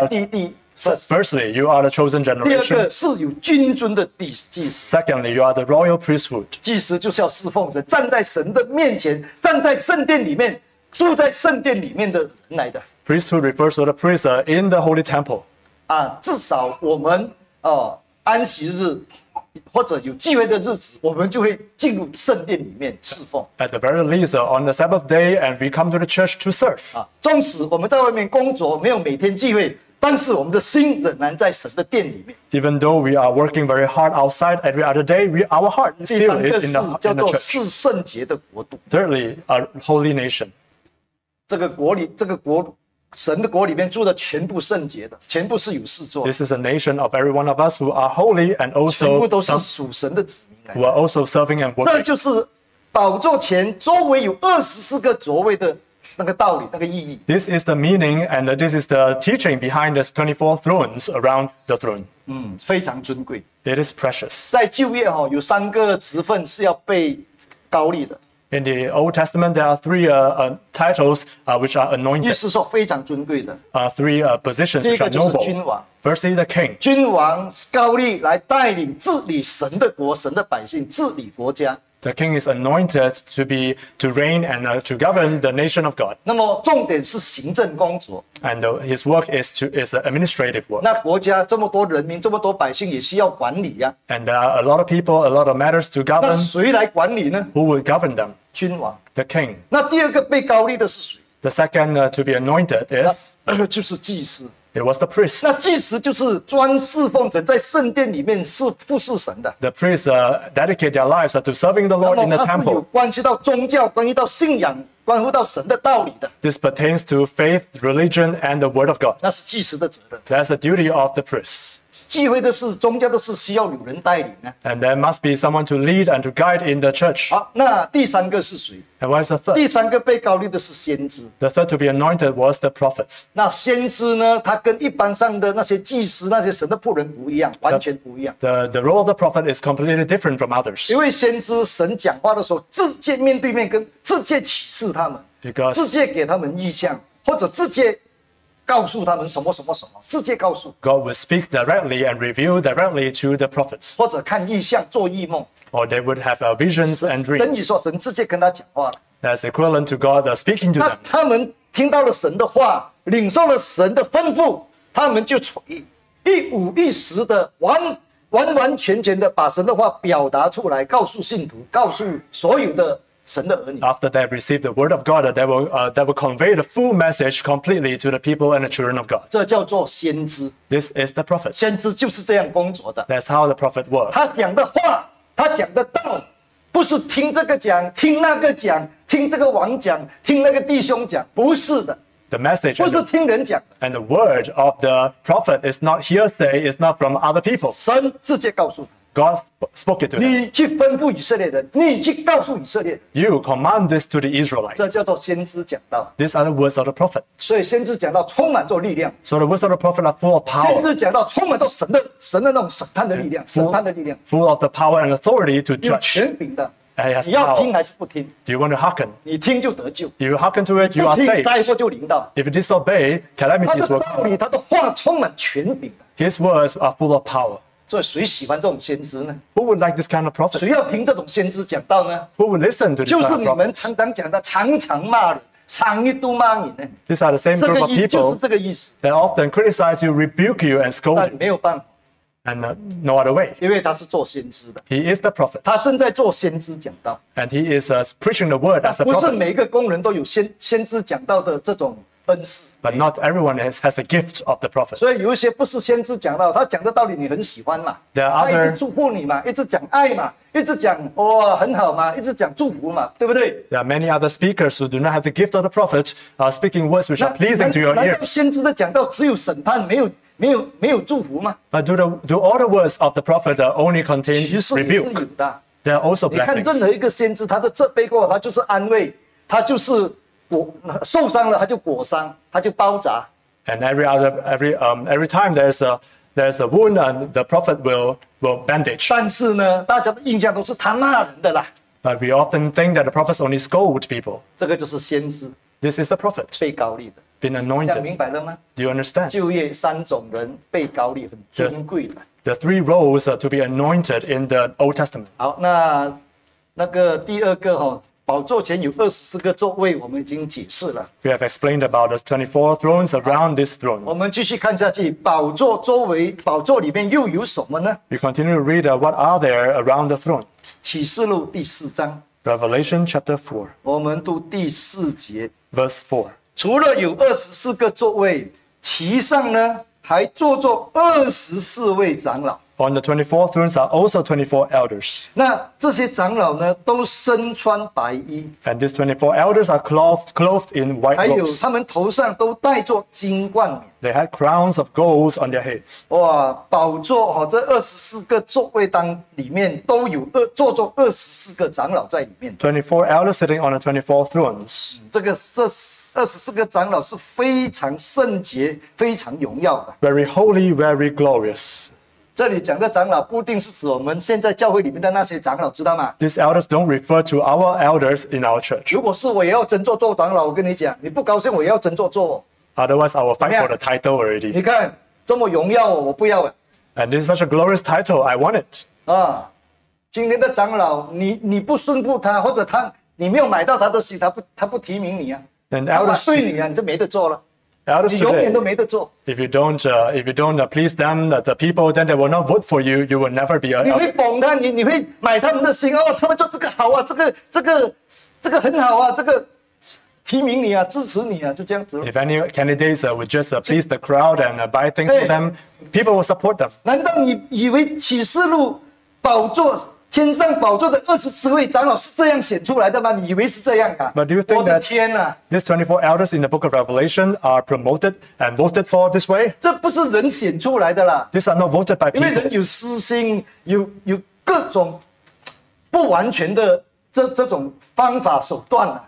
firstly, you are the chosen 第二 generation. 个是有君尊的祭司。 Secondly, you are the royal priesthood. 祭司就是要侍奉神，站在神的面前，站在圣殿里面，住在圣殿里面的人来的 Priesthood refers to the priests in the holy temple. 啊。至少我们安息日或者有聚会的日子，我们就会进入圣殿里面侍奉 At the very least, on the Sabbath day, and we come to the church to serve. 啊。纵使我们在外面工作，没有每天聚会，但是我们的心仍然在神的殿里面。 Even though we are working very hard outside every other day, our heart 第 still 三个 is 是 in 叫 the 做 church. 是圣洁的国度。 Thirdly, a holy nation. 这个国神的国里面住的全部圣洁的，全部是有事做的， This is a nation of every one of us who are holy and 全部 also 都是属神的子民来的 who are also serving and 这 working. 就是宝座前周围有24个座位的那个道理，那个意义。 This is the meaning and this is the teaching behind the 24 thrones around the throne. 非常尊贵。 It is precious. 在旧约有3个职分是要被高立的， In the Old Testament, there are 3 titles which are 意 anointed, 思说非常尊贵的。 3 positions 第一 which 个 are 就是 noble. 君王， Firstly, the king. 君王高立来带领治理神的国、神的百姓，治理国家。 The king is anointed to reign and to govern the nation of God. 那么重点是行政工作。 And his work is administrative work. 那国家这么多人民，这么多百姓，也需要管理呀、 And there are a lot of people, a lot of matters to 那 govern. 谁来管理呢？ Who will govern them? 君王。 The king. 那第二个被高立的是谁？ The second to be anointed is 就是祭司。 it was the priest. 那祭司就是专侍奉神，在圣殿里面是服侍神的。 The priests dedicate their lives to serving the 那 Lord in 么 the 它是有 temple. 关系到宗教、关系到信仰、关乎到神的道理的， This pertains to faith, religion, and the word of God. 那是祭司的责任。 That's the duty of the priests. 忌讳的事、宗教的事需要有人带领呢。 And there must be someone to lead and to guide in the church. 好，那第三个是谁？ And what is the third? 第三个被高立的是先知。 The third to be anointed was the prophets. 那先知呢，他跟一般上的那些祭司、那些神的仆人不一样，完全不一样。 The role of the prophet is completely different from others. 因为先知神讲话的时候，直接面对面跟直接启示他们， Because 直接给他们意象，或者直接告诉他们什么什么什么，直接告诉， God will speak directly and reveal directly to the prophets, 或者看异象、做异梦， or they would have visions and 等于 dreams. 说神直接跟他讲话了。 That's equivalent to God speaking to 那 them. 他们听到了神的话，领受了神的吩咐，他们就一五一十的完全的把神的话表达出来，告诉信徒，告诉所有的神的儿女。 After they have received the word of God, they will convey the full message completely to the people and the children of God. 这叫做先知， This is the prophet. 先知就是这样工作的。 That's how the prophet works. 他讲的话，他讲的道，不是听这个讲，听那个讲，听这个王讲，听那个弟兄讲，不是的， The message 不是听人讲的。 and the word of the prophet is not hearsay, is not from other people. 神直接告诉他， God spoke it to them. 你去吩咐以色列人，你去告诉以色列， You command this to the Israelites. 这叫做先知讲道。 These are the words of the prophet. 所以先知讲道充满着力量， So the words of the prophet are full of 先 power, 知讲道充满着神的那种审判的力量，审判的力量， full of the power and authority to 有 judge. 权柄的。 And he has 你要听 power. 还是不听？ Do you want to hearken? 你听就得救， If you hearken to it, you 不 are 听 saved. 灾祸就临到。 If you disobey, 他 calamities 的 will 道 come. 理，他的话充满权柄的。 His words are full of power. 所以谁喜欢这种先知呢？ Who would like this kind of 谁 prophet? 要听这种先知讲道呢？ Who would listen to this 就 kind 是 of 你们 prophet? 常常讲的，常常骂你，常一都骂你呢。 These are the same 这 group 个 of 意就是 people 这个意思， that often criticize you, rebuke you, and scold 但 you, 没有办法， and no other way. 因为他是做先知的， He is the prophet, 他正在做先知讲道。 and he is preaching the word as a 不是 prophet. 每一个工人都有先知讲道的这种恩赐， But not everyone has a gift of the prophet. 所以有一些不是先知讲道，他讲的道理你很喜欢嘛， There are 他一 other- 直祝福你嘛，一直讲爱嘛，一直讲哇很好嘛，一直讲祝福嘛，对不对？ There are many other speakers who do not have the gift of the prophet, speaking words which are pleasing to your 难道 ears. 先知的讲道只有审判，没有祝福吗？ But do all the words of the prophet only contain 其实也是 rebuke? 有的。 There are also 你看任 blessings. 何一个先知，他的这背后，他就是安慰，他就是受伤了他就裹伤，他就包扎。 And every time there's a wound, and the prophet will bandage. 但是呢，大家的印象都是他骂人的啦， But we often think that the prophets only scold people. 这个就是先知 This is the prophet 被高立的， been 这样 anointed. 明白了吗？ Do you understand? 就业三种人被高立，很尊贵的。 The three roles to be anointed in the Old Testament. 好，那个第二个宝座前有24个座位，我们已经解释了。 We have explained about the 24 thrones around this throne. 我们继续看下去，宝座周围，宝座里面又有什么呢？ We continue to read what are there around the throne. 启示录第4章， Revelation chapter 4, 我们读第4节。 verse 4. 除了有24个座位，其上呢还坐着24位长老。 On the 24 thrones are also 24 elders. 那这些长老呢，都身穿白衣， And these 24 elders are clothed in white 还有 robes. 他们头上都戴着金冠冕。 They had crowns of gold on their heads. 哇，宝座这24个座位里面都有坐着24个长老在里面。 24 elders sitting on the 24 thrones. 这24个长老是非常圣洁、非常荣耀的。 Very holy, very glorious. 这里讲的长老不一定是指我们现在教会里面的那些长老，知道吗？ These elders don't refer to our elders in our church. 如果是我也要真做长老，我跟你讲，你不高兴我也要真做。 Otherwise, I will fight for Yeah. the title already. 你看这么荣耀我不要 And this is such a glorious title. I want it. 啊！今天的长老，你不顺服他，或者你没有买到他的心，他不提名你啊， And 他 elders, 对你啊，你就没得做了， elders 你永远 today, 都没得做。 if you don't please them, the people, then they will not vote for you. You will never be 你 a 会捧他，你会买他们的心哦，他们说这个好啊，这个很好啊，这个提名你啊，支持你啊，就这样子。 If any candidates would just please the crowd and buy things for Hey. them, people will support them. 难道你以为启示录宝座天上宝座的24位长老是这样选出来的吗？你以为是这样啊？ But do you think 我的 that 天哪， these 24 elders in the book of Revelation are promoted and voted for this way? 这不是人选出来的啦， These are not voted by 因为 people. 人有私心，有各种不完全的这种方法手段啊。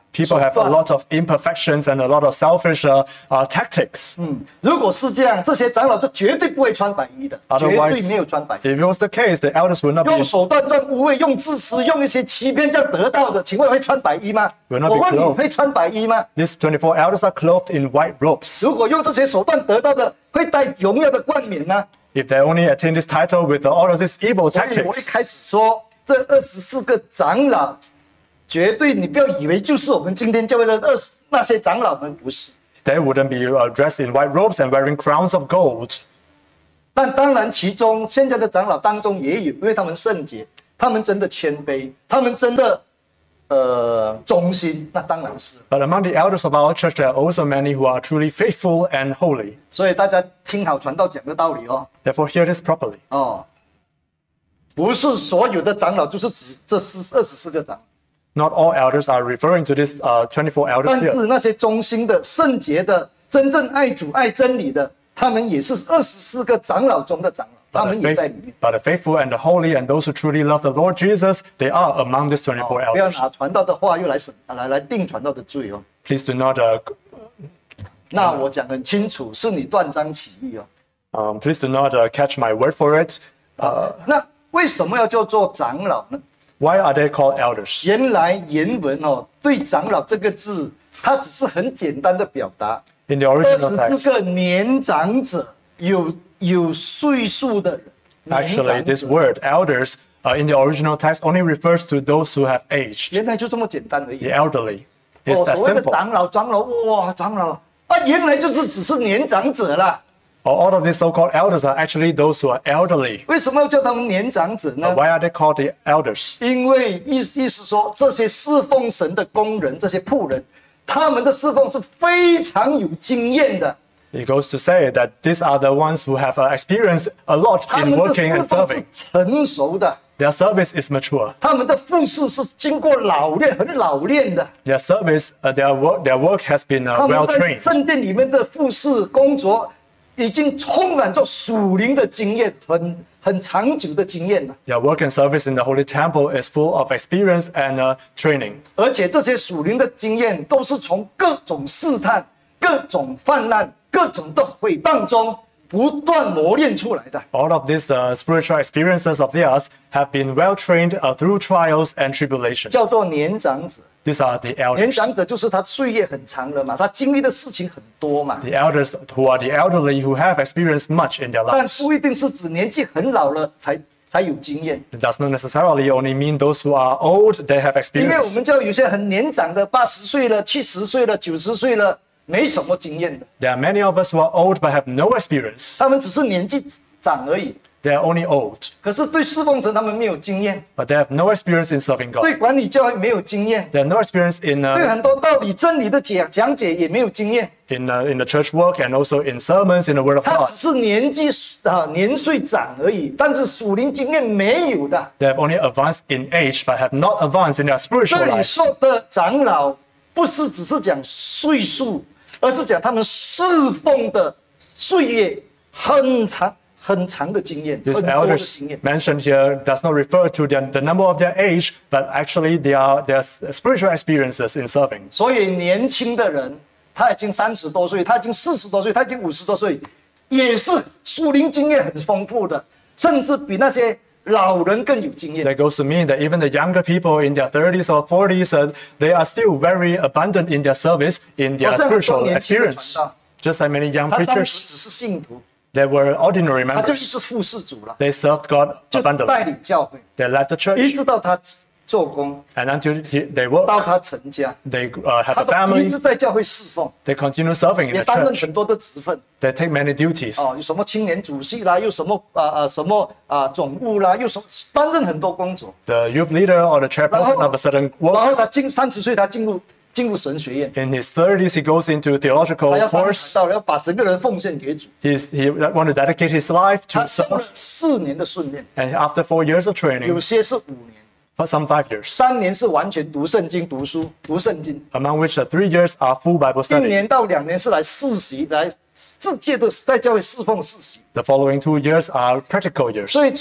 People have a lot of imperfections and a lot of selfish tactics. 如果是这样，这些长老就绝对不会穿白衣的，绝对没有穿白衣。 if it was the case, the elders would not 用 be 手段、赚污秽、用自私、用一些欺骗这样得到的，请问会穿白衣吗？ Will not 我 be 问你， clothed. 会穿白衣吗？ these 24 elders are clothed in white robes. 如果用这些手段得到的，会带荣耀的冠冕吗？ If they only attain this title with all of these evil 所以我一 tactics, 开始说，这24个长老，绝对你不要以为就是我们今天教会的那些长老们，不是。 they wouldn't be dressed in white robes and wearing crowns of gold. 但当然，其中现在的长老当中也有，因为他们圣洁，他们真的谦卑，他们真的忠心，那当然是。 But among the elders of our church, there are also many who are truly faithful and holy. 所以大家听好传道讲的道理哦。 Therefore, hear this properly. 哦，不是所有的长老就是指这24个长老， Not all elders are referring to this 24 elders 但 here. 是那些忠心的、圣洁的、真正爱主、爱真理的，他们也是24个长老中的长老，他们也在里面。 But the faithful and the holy and those who truly love the Lord Jesus, they are among these 24 不要 elders. 拿传道的话又来定传道的罪哦。 Please do not, 那我讲得很清楚，是你断章取义哦。 please do not catch my word for it. 那为什么要叫做长老呢？ Why are they called elders? 原来原文哦，对长老这个字，它只是很简单的表达。 In the original 24 text, 个年长者，有岁数的人。 actually, this word elders in the original text only refers to those who have aged. 原来就这么简单而已。 The elderly. It's 哦， that 所谓的 simple. 长老，哇，长老啊，原来就是只是年长者啦。 All of these so-called elders are actually those who are elderly. 为什么要叫他们年长者呢？ Why are they called the elders? 因为意思说，这些侍奉神的工人，这些仆人，他们的侍奉是非常有经验的。 It goes to say that these are the ones who have experienced a lot 他 in 们的 working 侍 and 奉是 serving. 成熟的， Their service is mature. 他们的服侍是经过老练、很老练的。 Their service, their work has been 他 well 们在 trained. 圣殿里面的服侍工作，已经充满着属灵的经验，很长久的经验了。 Their work and service in the Holy Temple is full of experience and training. 而且这些属灵的经验，都是从各种试探、各种泛滥、各种的毁谤中不断磨练出来的。 All of these spiritual experiences of theirs have been well trained through trials and tribulations. 叫做年长者。 These are the 年 elders. 长者就是他岁月很长了嘛，他经历的事情很多嘛。 The elders who are the elderly who have experienced much in their 但 lives. 不一定是指年纪很老了才有经验， It does not necessarily only mean those who are old, they have 因为我 experience. 们教有些很年长的，80岁了、70岁了、90岁了，没什么经验的， There are many of us who are old but have no experience. 他们只是年纪长而已。 They are only old, 可是对侍奉神他们没有经验， but they have no experience in serving 对 God. 管理教会没有经验， They have no experience in 对很多道理真理的讲解也没有经验。 in the church work and also in sermons in the Word of 他 God. 只是年岁长而已，但是属灵经验没有的。 They have only advanced in age but have not advanced in their 这 spiritual 里 life. 说的长老，不是只是讲岁数，而是讲他们侍奉的岁月很长的经验， These 很多的 elders 经验。 mentioned here does not refer to the number of their age, but actually their spiritual experiences in serving. 所以年轻的人，他已经30多岁，他已经40多岁，他已经50多岁，也是属灵经验很丰富的，甚至比那些老人更有经验。 That goes to mean that even the younger people in their 30s or 40s, they are still very abundant in their service, in their 好像很多 spiritual 年轻的 experience. 传道， Just like many young 他当 preachers, 时只是信徒， they were ordinary 他就一 members. 直服侍主了， They served God 就带 abundantly. 领教会， They led the 一 church, 直到他做工， and until they work, 到他成家， they have 他 a 都一 family. 直在教会侍奉， They continue serving in 也 the 担任 church. 很多的职分。 They take many duties. 有什么青年主席啦，又什么总务啦，又什么担任很多工作。 The youth leader or the chairperson of a certain 然 work. 后他30岁，他进入神学院， In his 30s, he goes into 他 theological 要当 course. 传道，要把整个人奉献给主。 He want to dedicate his life 他 to 受 serve. 了4年的训练， And after 4 years of 有 training, 些是5年， for some 5 years, 3年是完全读圣经、读书、读圣经 among which 3 years are full Bible ，1 study. 年到2年是来实习，来世界的在教会侍奉实习。 The following 2 years are practical years. 所以从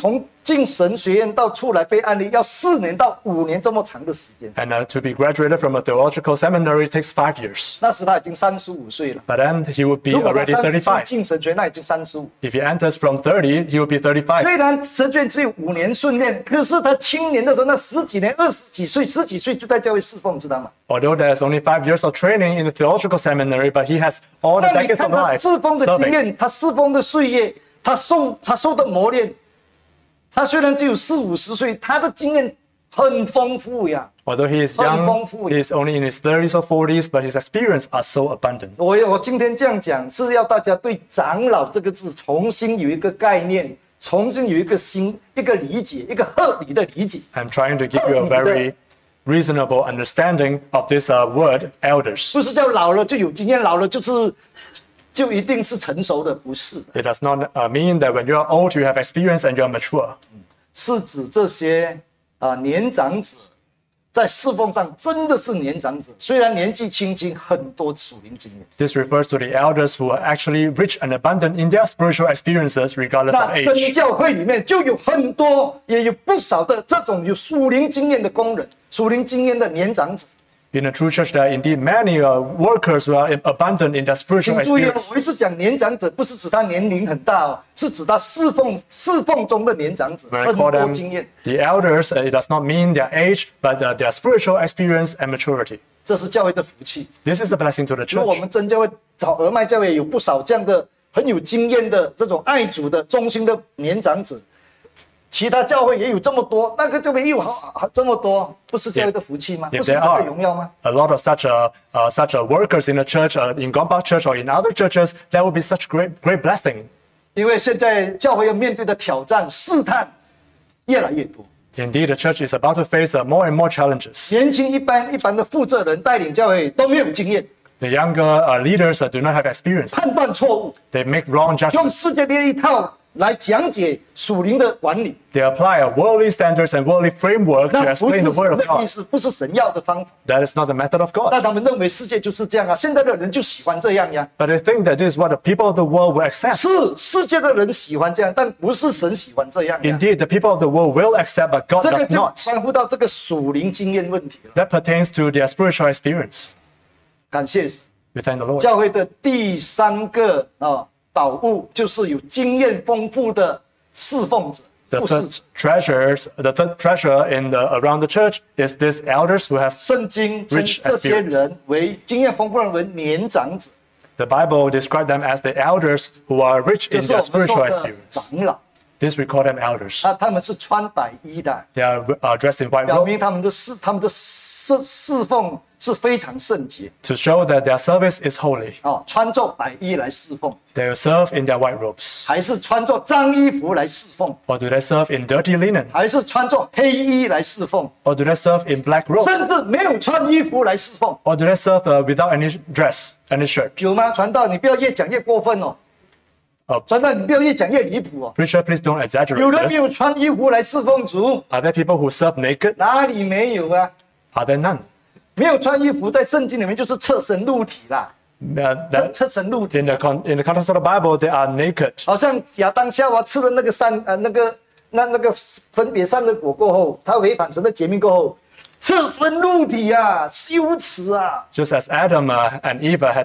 进神学院到出来被按立要4年到5年这么长的时间。 And to be graduated from a theological seminary takes 5 years. 那时他已经35岁了。 But then he would be 如果他 already 30岁 35. 进神学院，那已经35。 If he enters from 30, he would be 35. 虽然神学院只有5年训练，可是他青年的时候，那10几年、20几岁、10几岁就在教会侍奉，知道吗？ Although there's only 5 years of training in the theological seminary, but he has all the 那你 decades 看 of 他 life 侍奉的经 serving. 验，他侍奉的岁月，他受的磨练，他虽然只有40、50岁，他的经验很丰富呀。 Although he is young, he is only in his 30s or 40s, but his experience are so abundant. 我今天这样讲，是要大家对长老这个字重新有一个概念，重新有一个理解，一个合理的理解。 I'm trying to give you a very reasonable understanding of this word, elders. 不是叫老了就有经验，老了就一定是成熟的，不是的。 It does not mean that when you are old, you have experience and you are mature. 是指这些年长者在侍奉上真的是年长者，虽然年纪轻轻，很多属灵经验。 This refers to the elders who are actually rich and abundant in their spiritual experiences, regardless of 那真 age. 教会里面就有很多，也有不少的这种有属灵经验的工人，属灵经验的年长者。 In a true church, there are indeed many workers who are abundant in their spiritual 请注意哦， experience. 我一直讲年长者，不是指他年龄很大哦，是指他侍奉中的年长者， When I 很 call 多 them 经验。 the elders, it does not mean their age, but their spiritual experience and maturity. 这是教会的福气。 This is the blessing to the 那我 church. 们真教会找俄麦教会有不少这样的很有经验的这种爱主的忠心的年长者，其他教会也有这么多，那个教会也有这么多，不是教会的福气吗？ If 不是 there 神的 are 荣耀吗？ a lot of such workers in the church, in Gombak Church or in other churches, that would be such great blessing. 因为现在教会要面对的挑战、试探越来越多。 Indeed, the church is about to face more and more challenges. 年轻一般的负责人带领教会都没有经验， The younger leaders do not have experience. 判断错误， They make wrong 用 judgments. 世界的一套来讲解属灵的管理， They apply worldly standards and worldly framework 那 to 不 explain 是 the word 神 of 的意 God. 思，不是神要的方法。 That is not the method of God. 但他们认为世界就是这样啊，现在的人就喜欢这样呀。 But they think that this is what the people of the world will accept. 是世界的人喜欢这样，但不是神喜欢这样呀。 Indeed, the people of the world will accept, but God 这个 does 就 not. 关乎到这个属灵经验问题了。 That pertains to their spiritual experience. 感谢神 We thank the Lord. 教会的第3个宝物就是有经验丰富的侍奉者、 The 服侍 third 者。 treasure around the church is these elders who have. 圣经称 Rich 这些 experience 人为经验丰富的人为年长者， The Bible describes them as the elders who are rich 就 in 是 their 我们 spiritual 说的 experience. 长老。 This we call them elders. 他们是穿白衣的， They are dressed in white 表 robe 明他们的侍奉是非常圣洁 to show that their service is holy. 穿着白衣来侍奉， They will serve in their white robes. 还是穿着脏衣服来侍奉， Or do they serve in dirty linen? 还是穿着黑衣来侍奉， Or do they serve in black robes? 甚至没有穿衣服来侍奉。 Or do they serve without any dress, any shirt? 有吗？传道，你不要越讲越过分哦。传道，你不要越讲越离谱哦。 Preacher, please don't 有 exaggerate 人没 this. 有穿衣服来侍奉主， Are there people who serve naked? 哪里没有啊？ Are there none? 没有穿衣服，在圣经里面就是侧身露体啦， That 侧身露体。 in the context of the Bible, they are naked. 好像亚当夏娃吃了那个那个分别善恶果过后，他违反神的诫命过后，侧身露体啊，羞耻啊！ Just as Adam and Eve had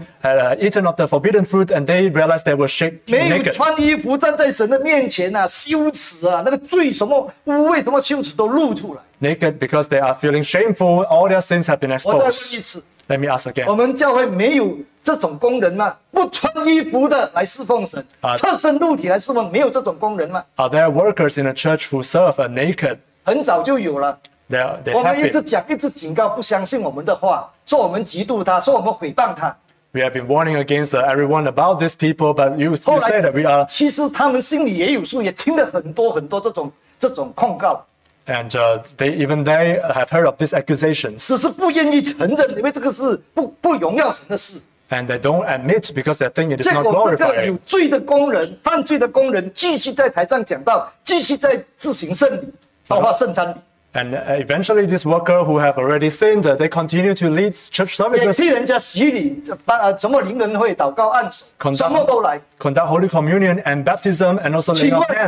eaten of the forbidden fruit, and they realized they were 没有 naked. 穿衣服站在神的面前啊，羞耻啊！那个罪什么污秽什么羞耻都露出来。 Naked because they are feeling shameful. All their sins have been 我再问一 exposed. 次， Let me ask 我 again. 们教会没有这种工人吗？不穿衣服的来侍奉神，侧身露体来侍奉，没有这种工人吗？ Are there workers in the church who serve naked? 很早就有了。 They 我 have 们一直 been. 讲，一直警告，不相信我们的话，说我们嫉妒他，说我们诽谤他。 We have been warning against everyone about these people, but you 后 say that we are, 其实他们心里也有数，也听了很多这种控告， and they have heard of these accusations, 只是不愿意承认，因为这个是不荣耀神的事。 and they don't admit because they think it is 结 not 果这个有 glorifying. 罪的工人、犯罪的工人，继续在台上讲道，继续在自行圣礼，包括圣餐礼， And eventually, this worker who have already sinned, they continue to lead church 也 services, 替人家洗礼，什么灵恩会、祷告、按手，什么都来。 conduct Holy Communion and baptism, and also laying of 请问- hands.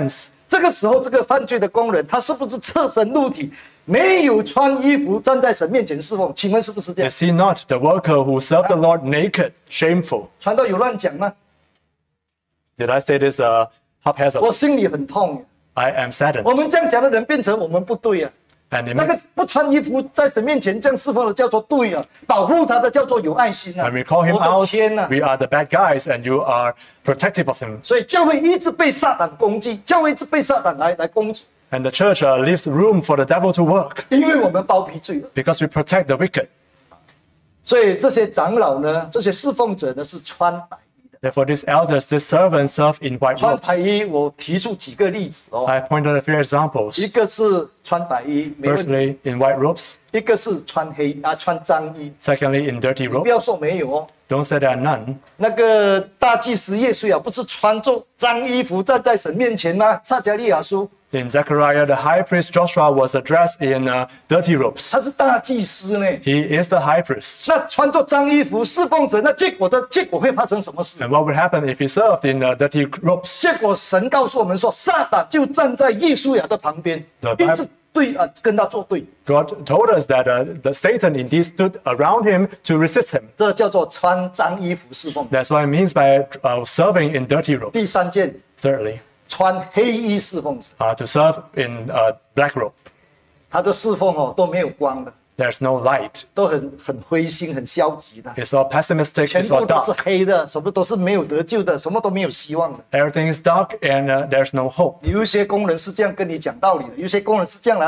这个时候，这个犯罪的工人，他是不是侧身露体，没有穿衣服站在神面前侍奉？请问是不是这样？ Is he not the worker who served the Lord naked, shameful? 传道有乱讲吗？ Did I say this 我 haphazardly? 心里很痛。 I am saddened. 我们这样讲的人变成我们不对啊。 And it 那个 makes, 不穿衣服在神面前这样侍奉的叫做对啊，保护他的叫做有爱心啊。 when we call him 我的 out, 天哪！ we are the bad guys and you are protective of him. 所以教会一直被撒旦攻击，教会一直被撒旦来攻击， And the church leaves room for the devil to work 因为我们包庇罪了。 because we protect the wicked. 所以这些长老呢，这些侍奉者呢是穿白衣的。 Therefore, these elders, these servants serve in white 穿 robes. 白衣，我提出几个例子哦。 I pointed a few 一 examples. 个是穿白衣，没问题； Firstly, in white robes. 一个是穿穿脏衣， Secondly, in dirty 不要 robes. 说没有哦。 Don't say there are none. 那个大祭司耶稣啊，不是穿着脏衣服站在神面前吗？撒迦利亚书， In Zechariah, the high priest Joshua was dressed in dirty robes. 他是大祭司呢。 He is the high priest. 那穿着脏衣服侍奉者，那结果会发生什么事？ And what would happen if he served in dirty robes? 结果神告诉我们说，撒旦就站在耶稣亚的旁边， The 一直跟他作对。 God told us that the Satan indeed stood around him to resist him. 这叫做穿脏衣服侍奉。 That's what it means by serving in dirty 第 robes. 三件， Thirdly, 穿黑衣侍奉者， to serve in black robe. 他的侍奉都没有光的， There's no light. 都很灰心、很消极的， It's all pessimistic. 全 It's all 部都是 dark. 黑的，什么都是没有得救的，什么都没有希望的。 Everything is dark and there's no hope. 有一些工人是这样跟你讲道理的，有一些工人是这样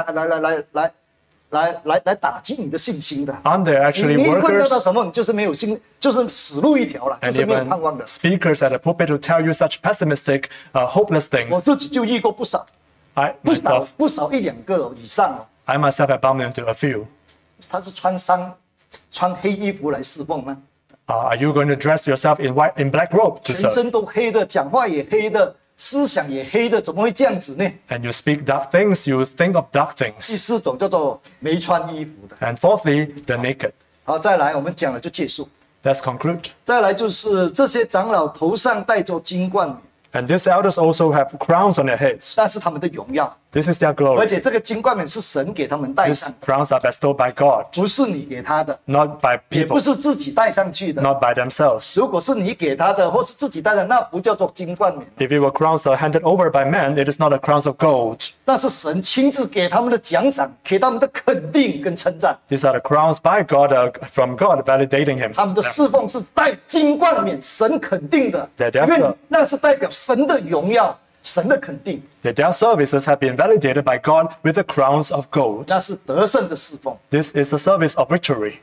来打击你的信心的。 Aren't there 你 actually 一问到 workers 什么，你就是没有信，就是死路一条了，就 and 是没有 even 盼望的。 speakers at the pulpit who tell you such pessimistic, hopeless 我 things? 自己就遇过不少， I 不少一两个以上哦。 myself have bumped into a few. 他是穿黑衣服来侍奉吗？ Are you going to dress yourself in black robe to 全 serve? 身都黑的，讲话也黑的，思想也黑的，怎么会这样子呢？ And you speak dark things, you think of dark 第 things. 四种叫做没穿衣服的。 And fourthly, the naked. 好，再来，我们讲了就结束。 Let's conclude. 再来就是这些长老头上戴着金冠冕， And these elders also have crowns on their heads. 但是他们的荣耀， This is their 而 glory. 且这个金冠冕是神给他们戴 These 上的， crowns are bestowed by God, 不是你给他的， not by 也不 people, 是自己戴上去的。 not by themselves. 如果是你给他的，或是自己戴的，那不叫做金冠冕， If it were crowns handed over by men, it is not a crowns of gold. 那是神亲自给他们的奖赏，给他们的肯定跟称赞。 These are the crowns by God, from God, validating him. 他们的侍奉是戴金冠冕，神肯定的， 对因为那是代表神的荣耀，神的肯定， Their services have been validated by God with the crowns of gold. 那是得胜的侍奉。 This is the service of victory.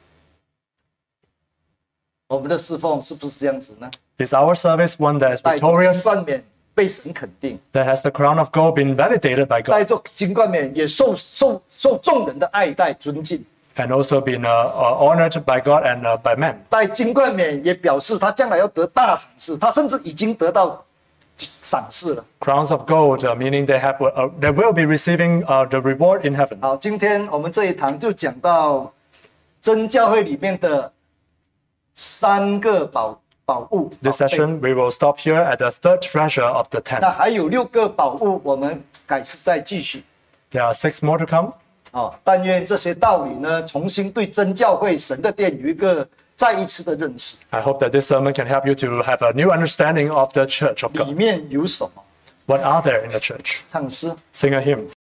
我们的侍奉是不是这样子呢？ Is our service one that is 戴着金 victorious, 冠冕被神肯定， that has the crown of gold been validated by 戴 God, 着金冠冕也受众人的爱戴尊敬。 and also been honored by God and by men? 戴金冠冕也表示他将来要得大赏赐，他甚至已经得到赏赐了。 Crowns of gold, meaning they will be receiving the reward in heaven. 好，今天我们这一堂就讲到真教会里面的3个宝物。 This 宝贝 session, we will stop here at the third treasure of the 那 10. 还有6个宝物，我们改次再继续。 There are 6 more to come. 但愿这些道理呢，重新对真教会神的殿有一个再一次的认识。 I hope that this sermon can help you to have a new understanding of the church of 里 God. 面有什么？ What are there in the church? 唱诗。 Sing a hymn.